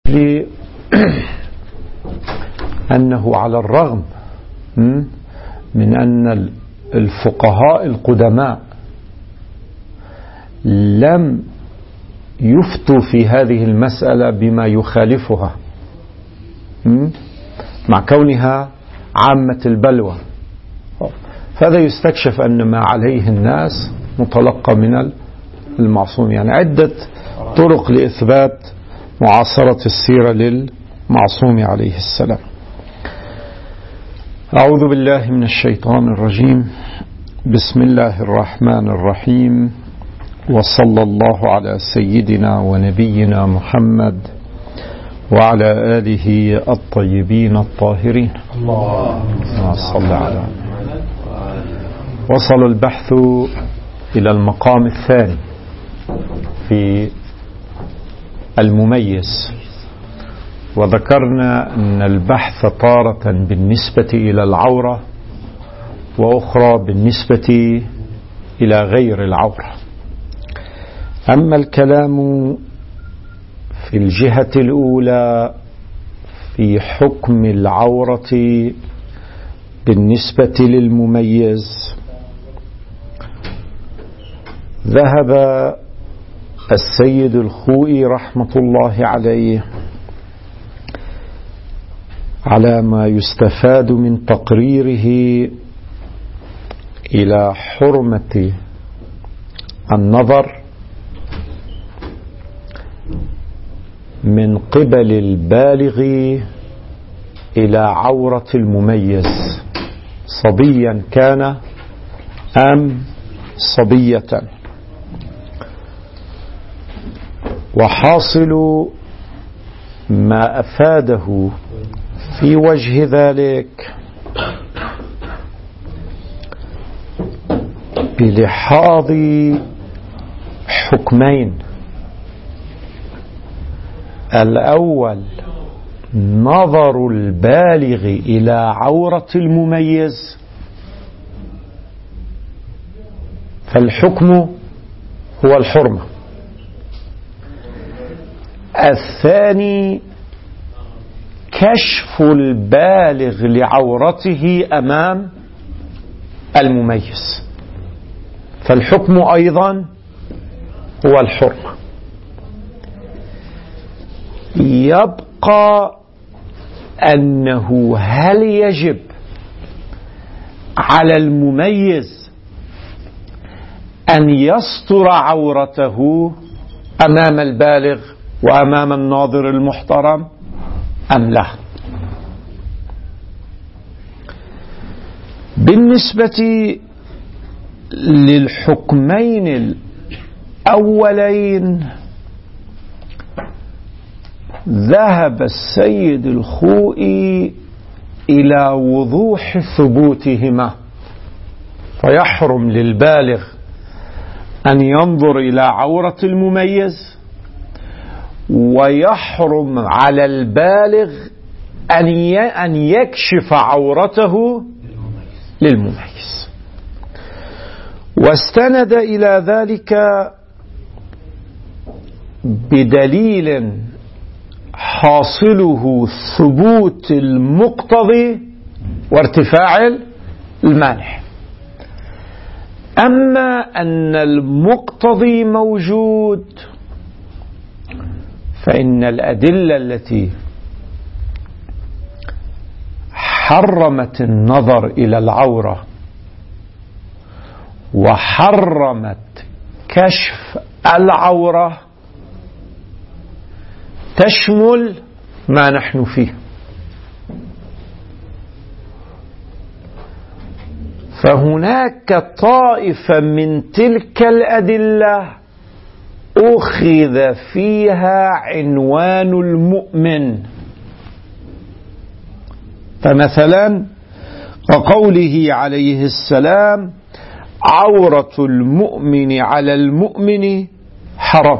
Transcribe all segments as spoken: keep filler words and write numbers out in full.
أنه على الرغم من أن الفقهاء القدماء لم يفتوا في هذه المسألة بما يخالفها مع كونها عامة البلوى، فهذا يستكشف أن ما عليه الناس متلقى من المعصوم. يعني عدة طرق لإثبات معاصرة السيرة للمعصوم عليه السلام. أعوذ بالله من الشيطان الرجيم. بسم الله الرحمن الرحيم، وصلى الله على سيدنا ونبينا محمد وعلى آله الطيبين الطاهرين. اللهم صل على. وصل البحث إلى المقام الثاني في المميز، وذكرنا أن البحث تارة بالنسبة إلى العورة وأخرى بالنسبة إلى غير العورة. أما الكلام في الجهة الأولى في حكم العورة بالنسبة للمميز، ذهب السيد الخوئي رحمة الله عليه على ما يستفاد من تقريره إلى حرمة النظر من قبل البالغ إلى عورة المميز، صبيا كان أم صبية. وحاصل ما أفاده في وجه ذلك بلحاظ حكمين: الأول نظر البالغ إلى عورة المميز، فالحكم هو الحرمة. الثاني كشف البالغ لعورته أمام المميز، فالحكم أيضا هو الحرمة. يبقى أنه هل يجب على المميز أن يستر عورته أمام البالغ وأمام الناظر المحترم أم لا؟ بالنسبة للحكمين الأولين ذهب السيد الخوئي إلى وضوح ثبوتهما، فيحرم للبالغ أن ينظر إلى عورة المميز، ويحرم على البالغ أن يكشف عورته للمميز. واستند إلى ذلك بدليل حاصله ثبوت المقتضي وارتفاع المانع. أما أن المقتضي موجود، فإن الأدلة التي حرمت النظر إلى العورة وحرمت كشف العورة تشمل ما نحن فيه. فهناك طائفة من تلك الأدلة أخذ فيها عنوان المؤمن، فمثلا كقوله عليه السلام: عورة المؤمن على المؤمن حرام.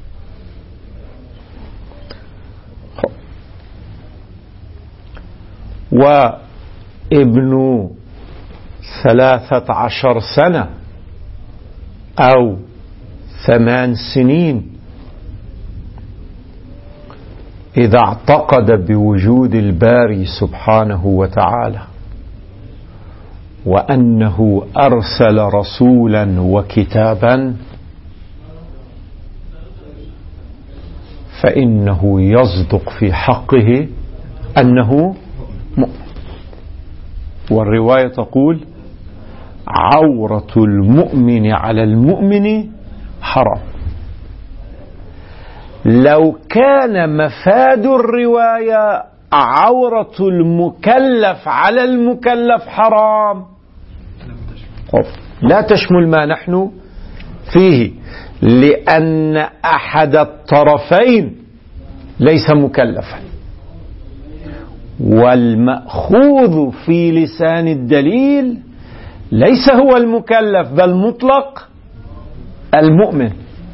وابن ثلاثة عشر سنة أو ثمان سنين إذا اعتقد بوجود الباري سبحانه وتعالى وأنه أرسل رسولا وكتابا فإنه يصدق في حقه أنه مؤمن. والرواية تقول عورة المؤمن على المؤمن حرام. لو كان مفاد الرواية عورة المكلف على المكلف حرام لا تشمل ما نحن فيه، لأن أحد الطرفين ليس مكلفا، والمأخوذ في لسان الدليل ليس هو المكلف بل مطلق المؤمن.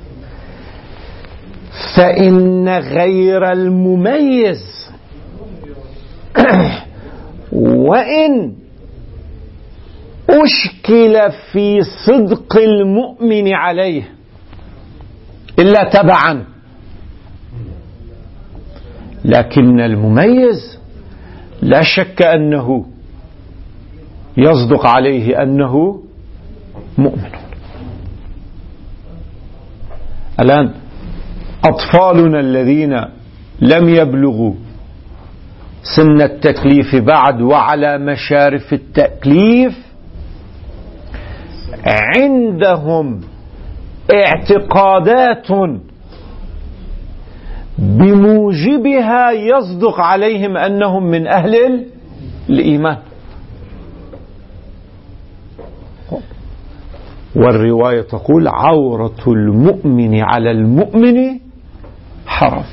فإن غير المميز وإن أشكل في صدق المؤمن عليه إلا تبعا، لكن المميز لا شك أنه يصدق عليه أنه مؤمن. الآن أطفالنا الذين لم يبلغوا سن التكليف بعد وعلى مشارف التكليف عندهم اعتقادات بموجبها يصدق عليهم أنهم من أهل الإيمان. والرواية تقول عورة المؤمن على المؤمن حرام.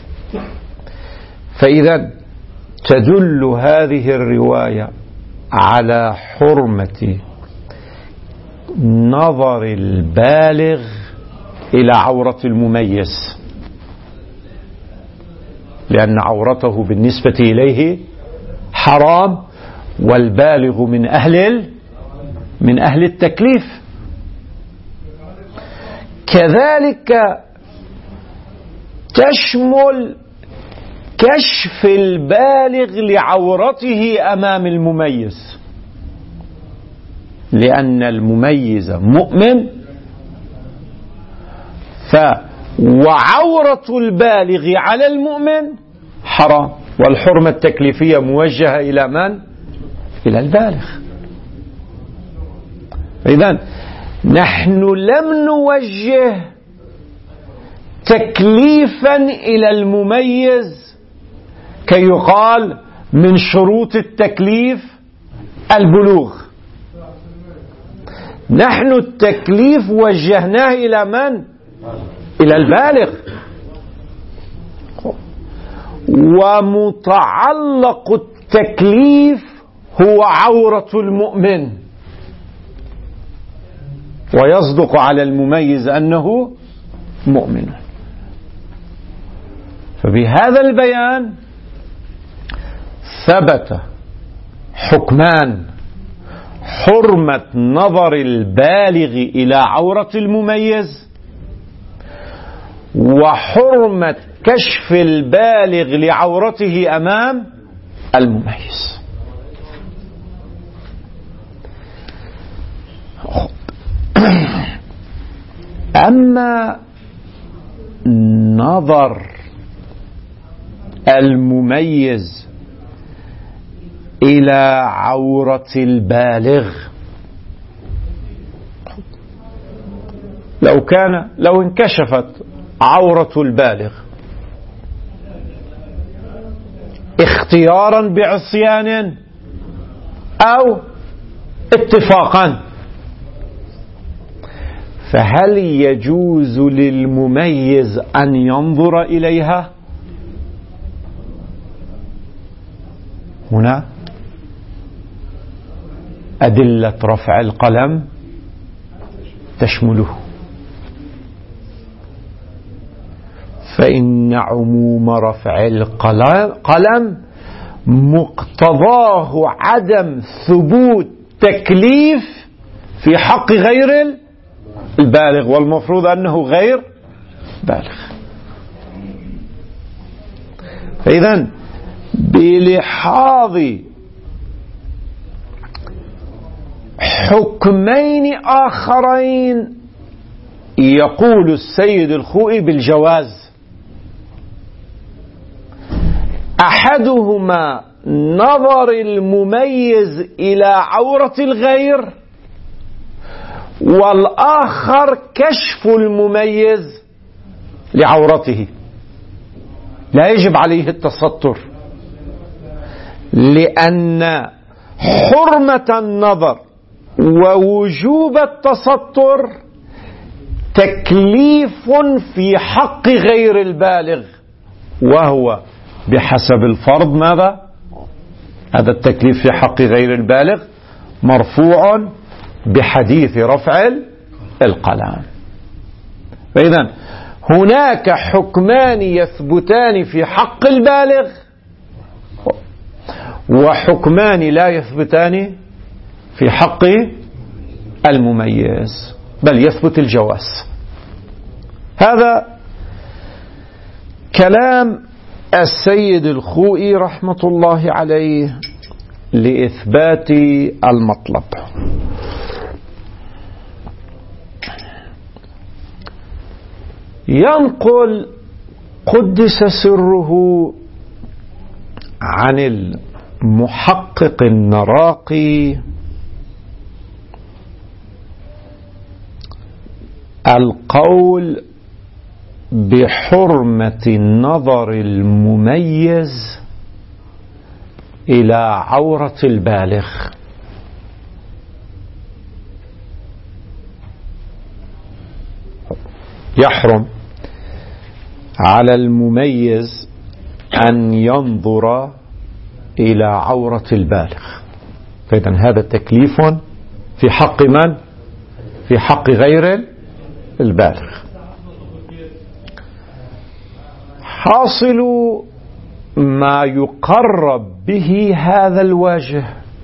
فإذا تدل هذه الرواية على حرمة نظر البالغ إلى عورة المميز، لأن عورته بالنسبة إليه حرام، والبالغ من أهل من أهل التكليف. كذلك تشمل كشف البالغ لعورته أمام المميز، لأن المميز مؤمن، ف وعورة البالغ على المؤمن حرام، والحرمة التكليفية موجهة إلى من؟ إلى البالغ. إذن نحن لم نوجه تكليفا إلى المميز كي يقال من شروط التكليف البلوغ. نحن التكليف وجهناه إلى من؟ إلى البالغ. ومتعلق التكليف هو عورة المؤمن، ويصدق على المميز أنه مؤمن. فبهذا البيان ثبت حكمان: حرمة نظر البالغ إلى عورة المميز، وحرمة كشف البالغ لعورته أمام المميز. أما نظر المميز إلى عورة البالغ، لو كان لو انكشفت عورة البالغ اختيارا بعصيان أو اتفاقا، فهل يجوز للمميز أن ينظر إليها؟ هنا أدلة رفع القلم تشمله، فإن عموم رفع القلم مقتضاه عدم ثبوت تكليف في حق غير البالغ، والمفروض أنه غير بالغ. فإذن بلحاظ حكمين آخرين يقول السيد الخوئي بالجواز. أحدهما نظر المميز إلى عورة الغير، والآخر كشف المميز لعورته. لا يجب عليه التستر، لأن حرمة النظر ووجوب التستر تكليف في حق غير البالغ، وهو بحسب الفرض ماذا؟ هذا التكليف في حق غير البالغ مرفوع بحديث رفع القلم. فإذا هناك حكمان يثبتان في حق البالغ وحكمان لا يثبتان في حق المميز، بل يثبت الجواز. هذا كلام السيد الخوئي رحمة الله عليه لإثبات المطلب. ينقل قدس سره عن المحقق النراقي القول بحرمة النظر المميز إلى عورة البالغ. يحرم على المميز أن ينظر إلى عورة البالغ. فإذن هذا تكليف في حق من؟ في حق غير البالغ. حاصل ما يقرب به هذا الوجه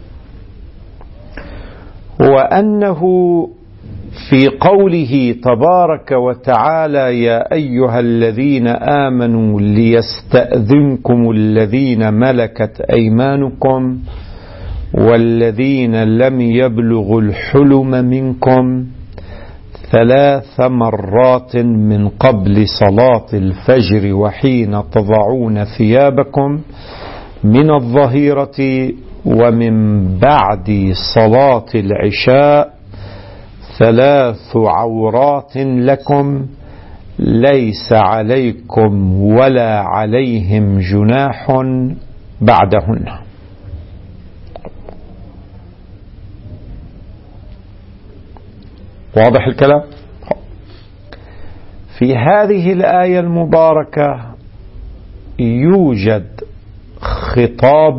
هو أنه في قوله تبارك وتعالى يا أيها الذين آمنوا ليستأذنكم الذين ملكت أيمانكم والذين لم يبلغوا الحلم منكم ثلاث مرات من قبل صلاة الفجر وحين تضعون ثيابكم من الظهيرة ومن بعد صلاة العشاء ثلاث عورات لكم ليس عليكم ولا عليهم جناح بعدهن. واضح الكلام؟ في هذه الآية المباركة يوجد خطاب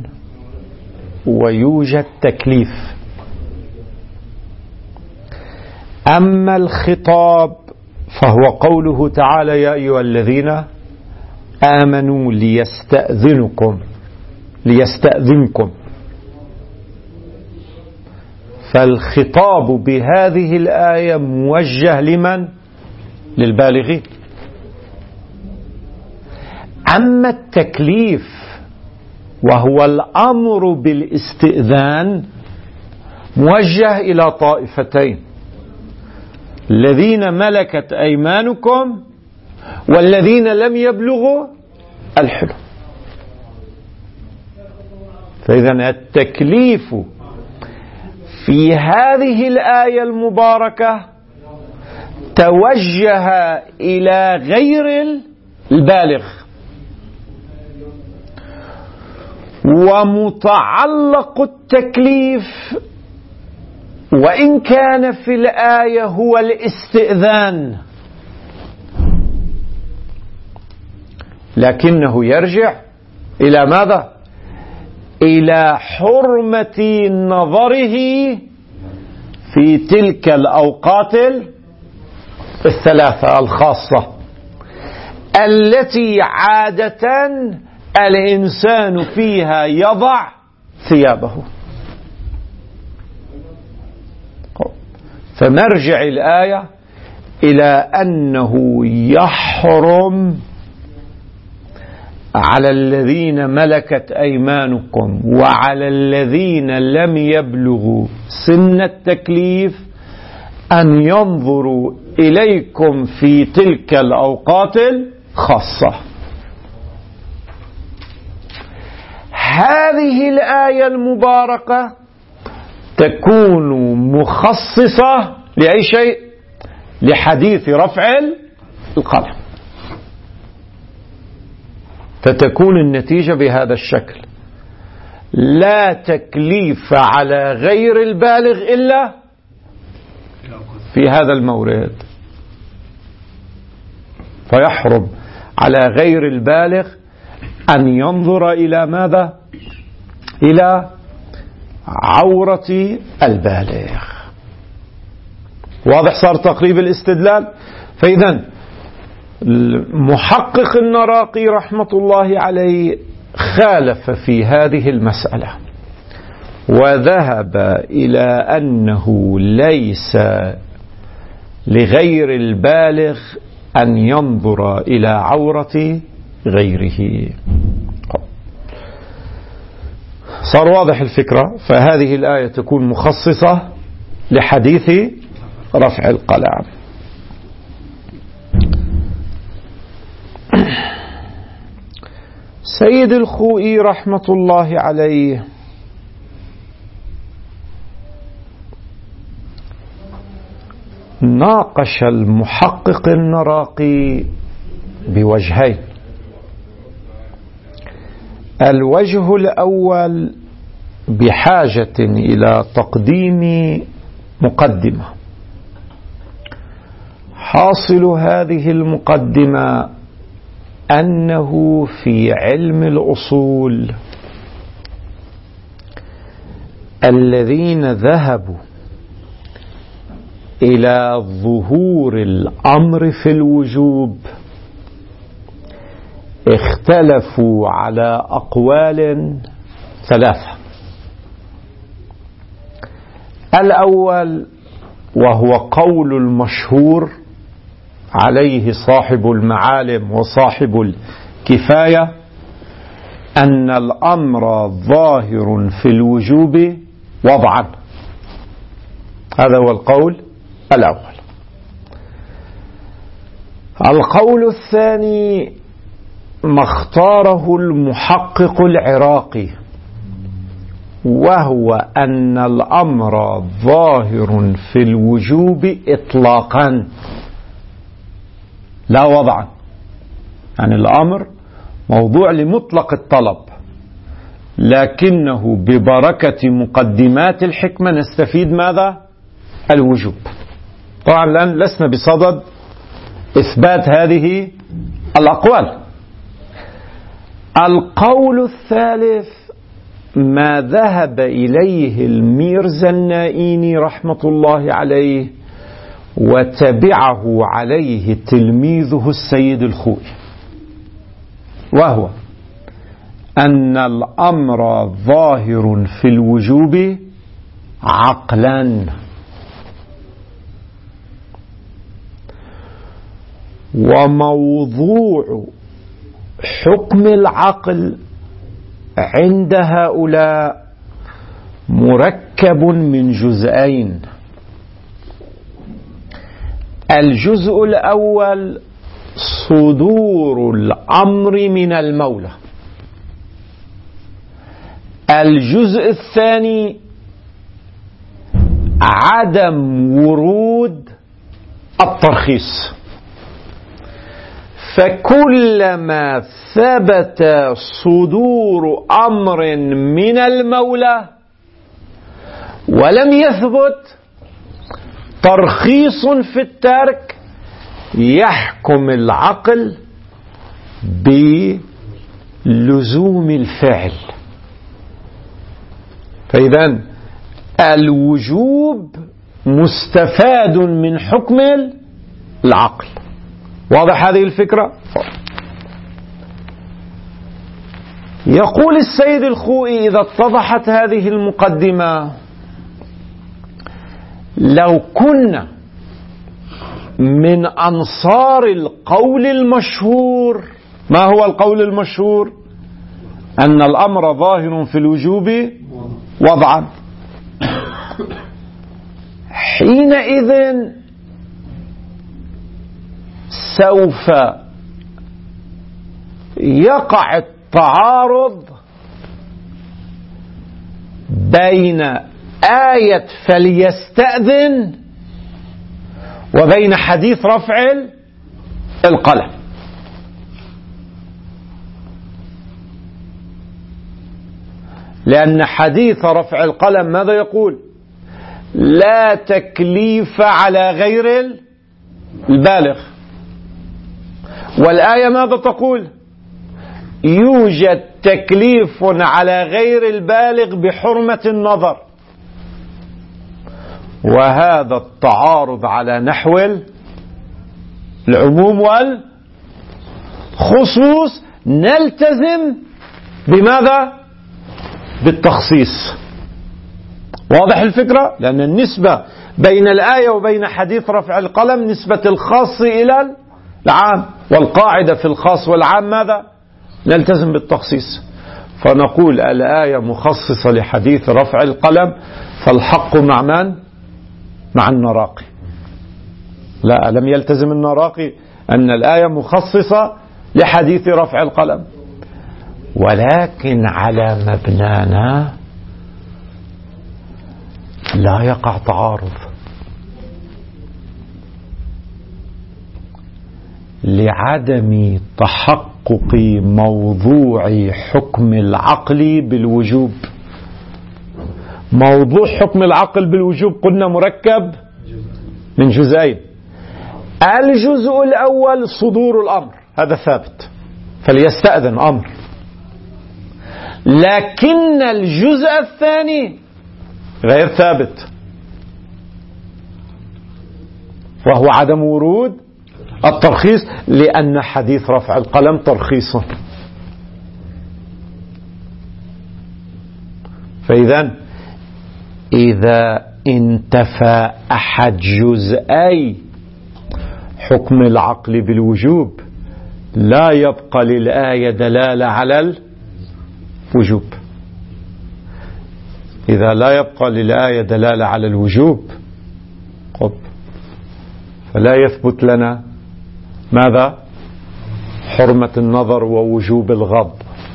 ويوجد تكليف. أما الخطاب فهو قوله تعالى يا أيها الذين آمنوا ليستأذنكم ليستأذنكم فالخطاب بهذه الآية موجه لمن؟ للبالغين. أما التكليف وهو الأمر بالاستئذان موجه إلى طائفتين: الذين ملكت أيمانكم والذين لم يبلغوا الحلم. فإذا التكليف في هذه الآية المباركة توجه إلى غير البالغ، ومتعلق التكليف وإن كان في الآية هو الاستئذان لكنه يرجع إلى ماذا؟ إلى حرمة نظره في تلك الأوقات الثلاثة الخاصة التي عادة الإنسان فيها يضع ثيابه. فمرجع الآية إلى أنه يحرم على الذين ملكت أيمانكم وعلى الذين لم يبلغوا سن التكليف أن ينظروا إليكم في تلك الأوقات الخاصة. هذه الآية المباركة تكون مخصصة لأي شيء؟ لحديث رفع القلم. فتكون النتيجة بهذا الشكل: لا تكليف على غير البالغ إلا في هذا المورد. فيحرم على غير البالغ أن ينظر إلى ماذا؟ إلى عورة البالغ. واضح صار تقريب الاستدلال؟ فإذا المحقق النراقي رحمة الله عليه خالف في هذه المسألة وذهب إلى أنه ليس لغير البالغ أن ينظر إلى عورة غيره. صار واضح الفكرة. فهذه الآية تكون مخصصة لحديث رفع القلم. سيد الخوئي رحمة الله عليه ناقش المحقق النراقي بوجهين. الوجه الأول بحاجة إلى تقديم مقدمة. حاصل هذه المقدمة أنه في علم الأصول الذين ذهبوا إلى ظهور الأمر في الوجوب اختلفوا على أقوال ثلاثة. الأول وهو قول المشهور عليه صاحب المعالم وصاحب الكفاية أن الأمر ظاهر في الوجوب وضعا. هذا هو القول الأول. القول الثاني ما اختاره المحقق العراقي وهو أن الأمر ظاهر في الوجوب إطلاقا لا وضعا. يعني الأمر موضوع لمطلق الطلب، لكنه ببركة مقدمات الحكمة نستفيد ماذا؟ الوجوب. طبعا الآن لسنا بصدد إثبات هذه الأقوال. القول الثالث ما ذهب إليه الميرزا النائيني رحمة الله عليه وتبعه عليه تلميذه السيد الخوئي، وهو أن الأمر ظاهر في الوجوب عقلا. وموضوع حكم العقل عند هؤلاء مركب من جزئين. الجزء الأول صدور الأمر من المولى. الجزء الثاني عدم ورود الترخيص. فكلما ثبت صدور أمر من المولى ولم يثبت ترخيص في الترك يحكم العقل بلزوم الفعل. فإذا الوجوب مستفاد من حكم العقل. واضح هذه الفكرة؟ يقول السيد الخوئي إذا اتضحت هذه المقدمة: لو كنا من أنصار القول المشهور ما هو القول المشهور؟ أن الأمر ظاهر في الوجوب وضعا. حينئذ سوف يقع التعارض بين آية فليستأذن وبين حديث رفع القلم. لأن حديث رفع القلم ماذا يقول؟ لا تكليف على غير البالغ. والآية ماذا تقول؟ يوجد تكليف على غير البالغ بحرمة النظر. وهذا التعارض على نحو العموم والخصوص نلتزم بماذا؟ بالتخصيص. واضح الفكرة؟ لأن النسبة بين الآية وبين حديث رفع القلم نسبة الخاص إلى العام، والقاعدة في الخاص والعام ماذا؟ نلتزم بالتخصيص. فنقول الآية مخصصة لحديث رفع القلم، فالحق مع من؟ مع النراقي. لا، لم يلتزم النراقي أن الآية مخصصة لحديث رفع القلم، ولكن على مبنانا لا يقع تعارض، لعدم تحقق موضوع حكم العقل بالوجوب. موضوع حكم العقل بالوجوب قلنا مركب من جزئين. الجزء الأول صدور الأمر، هذا ثابت، فليستأذن أمر. لكن الجزء الثاني غير ثابت، وهو عدم ورود الترخيص، لأن حديث رفع القلم ترخيص. فإذا إذا انتفى أحد جزئي حكم العقل بالوجوب لا يبقى للآية دلالة على الوجوب. إذا لا يبقى للآية دلالة على الوجوب فلا يثبت لنا ماذا؟ حرمة النظر ووجوب الغض.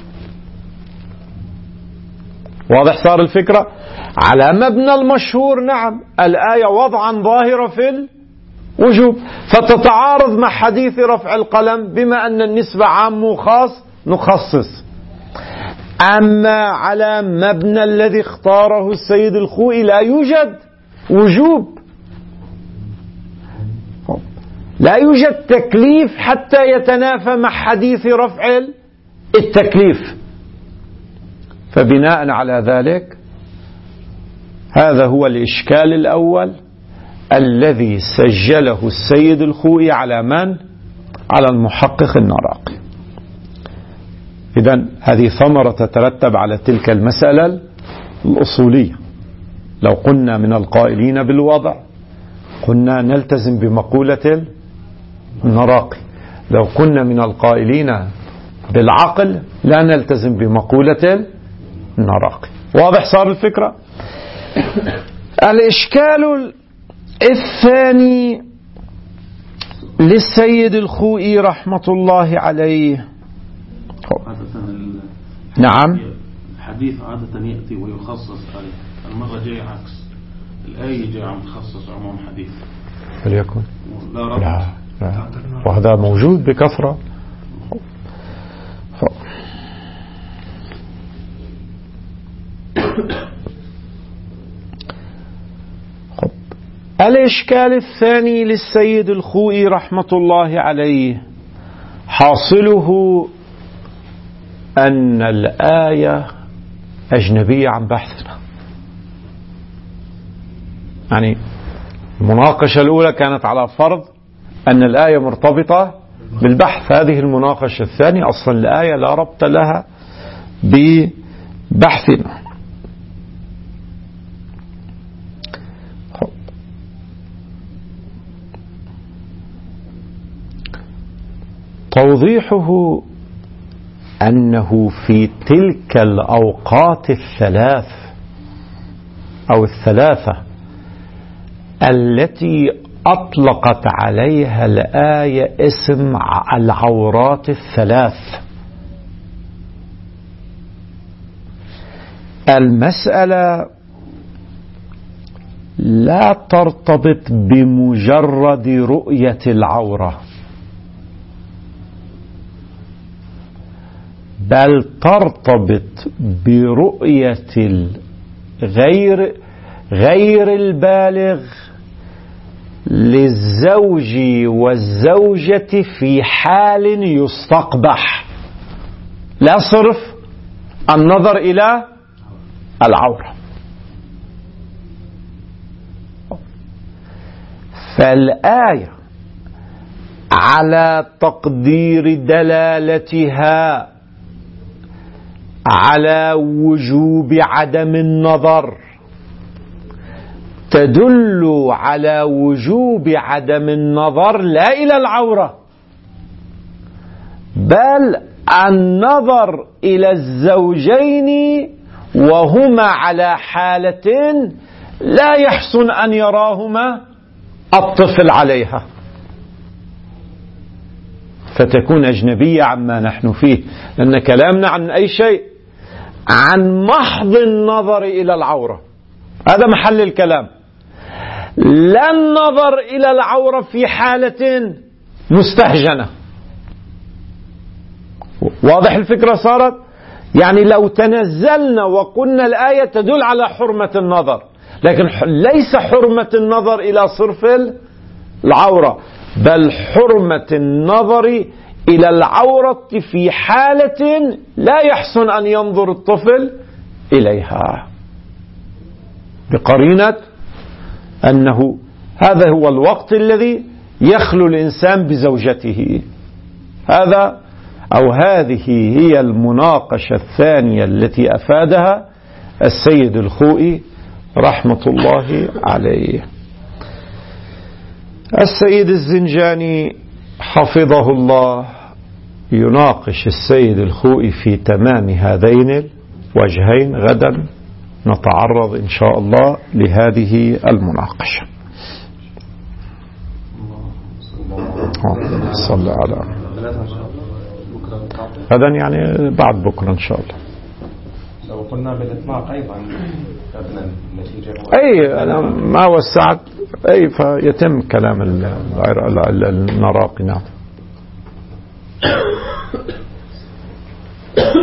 واضح صار الفكرة؟ على مبنى المشهور نعم الآية وضعا ظاهرة في الوجوب، فتتعارض مع حديث رفع القلم بما أن النسبة عام وخاص نخصص. أما على مبنى الذي اختاره السيد الخوئي لا يوجد وجوب، لا يوجد تكليف حتى يتنافى مع حديث رفع التكليف. فبناء على ذلك هذا هو الإشكال الأول الذي سجله السيد الخوئي على من؟ على المحقق النراقي. إذن هذه ثمرة تترتب على تلك المسألة الأصولية. لو قلنا من القائلين بالوضع قلنا نلتزم بمقولة النراقي، لو كنا من القائلين بالعقل لا نلتزم بمقولة النراقي. واضح صار الفكرة؟ الإشكال الثاني للسيد الخوئي رحمة الله عليه. نعم، الحديث عادة يأتي ويخصص آية، المرة جاي عكس، الآية جاي عم تخصص عموم حديث. فليكن لا ربط. لا لا. وهذا موجود بكثرة. الإشكال الثاني للسيد الخوئي رحمة الله عليه حاصله أن الآية أجنبية عن بحثنا. يعني المناقشة الأولى كانت على فرض أن الآية مرتبطة بالبحث، هذه المناقشة الثانية أصلا الآية لا ربط لها ببحثنا. توضيحه أنه في تلك الأوقات الثلاث أو الثلاثة التي أطلقت عليها الآية اسم العورات الثلاث، المسألة لا ترتبط بمجرد رؤية العورة، بل ترتبط برؤية غير غير البالغ للزوج والزوجة في حال يستقبح، لا صرف النظر إلى العورة. فالآية على تقدير دلالتها على وجوب عدم النظر تدل على وجوب عدم النظر لا إلى العورة، بل النظر إلى الزوجين وهما على حالتين لا يحسن أن يراهما الطفل عليها، فتكون أجنبية عما نحن فيه، لأن كلامنا عن أي شيء عن محض النظر إلى العورة، هذا محل الكلام، لا النظر إلى العورة في حالة مستهجنة. واضح الفكرة صارت؟ يعني لو تنزلنا وقلنا الآية تدل على حرمة النظر، لكن ليس حرمة النظر إلى صرف العورة، بل حرمة النظر إلى العورة في حالة لا يحسن أن ينظر الطفل إليها، بقرينة أنه هذا هو الوقت الذي يخلو الإنسان بزوجته. هذا أو هذه هي المناقشة الثانية التي أفادها السيد الخوئي رحمة الله عليه. السيد الزنجاني حفظه الله يناقش السيد الخوئي في تمام هذين الوجهين. غدا نتعرض إن شاء الله لهذه المناقشة. صلى على غدا يعني بعد بكرة إن شاء الله. لو قلنا بالإطلاق أيضا قبل النتيجة أي أنا ما وسعت أي فيتم كلام النراقي. نعم.